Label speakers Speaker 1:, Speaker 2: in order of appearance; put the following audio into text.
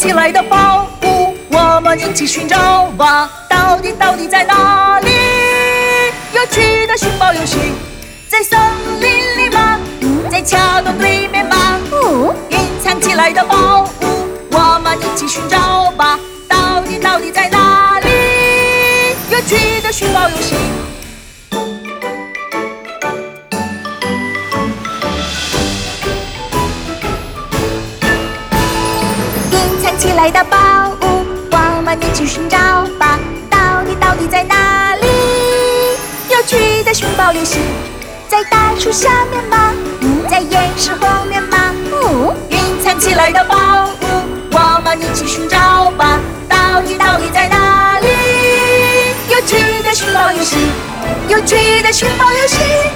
Speaker 1: 起来的宝物，我们一起寻找吧。到底在哪里？有趣的寻宝游戏，在森林里吗？在桥洞对面吗？隐藏起来的宝物，我们一起寻找吧。到底在哪里？有趣的寻宝游戏。隐藏起来的宝物，我们一起寻找吧。到底在哪里？有趣的寻宝游戏，在大树下面吗？在岩石后面吗？隐藏起来的宝物，我们一起寻找吧。到底在哪里？有趣的寻宝游戏，有趣的寻宝游戏。